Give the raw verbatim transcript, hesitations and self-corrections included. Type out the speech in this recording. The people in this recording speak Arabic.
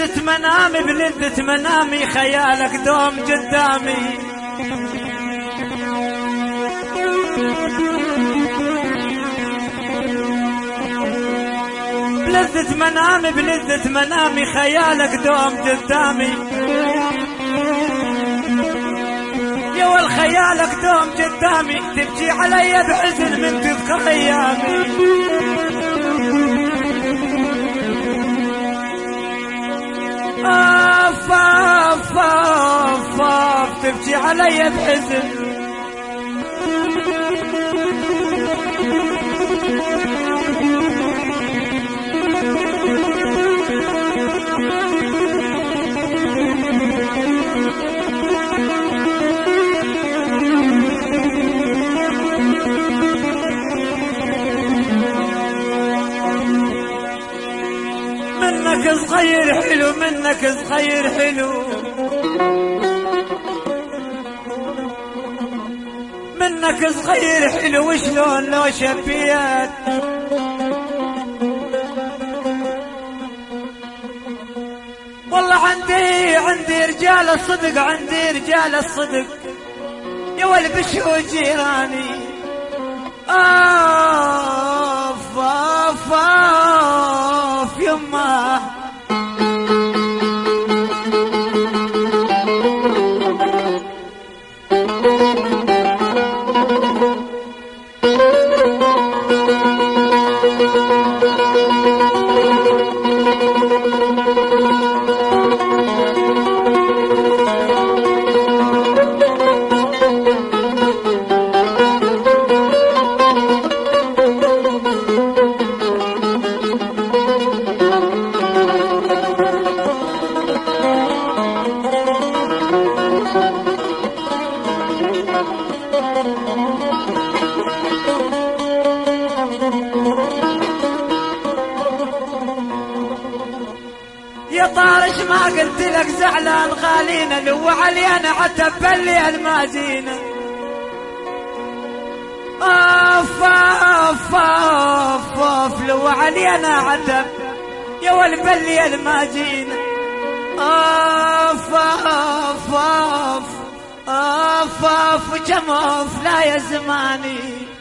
بلذة منامي بلذة منامي خيالك دوم قدامي. بلذة منامي بلذة منامي خيالك دوم قدامي. يا والخيالك دوم قدامي تبكي علي بحزن من تذكر ايامي. آف آف آف آف تبكي علي بحزن. منك صغير حلو منك صغير حلو منك صغير حلو وشلون لو شبيت. والله عندي عندي رجال الصدق عندي رجال الصدق يا والبشو جيراني. آف آف آف يما يا طارش ما قلت لك زعلان غالينا لو علينا عتب الليل ما جينا. آف آف آف آف لو علينا عتب يا ولد الليل ما جينا. آف آف آف آف آف جموف لا يا زماني.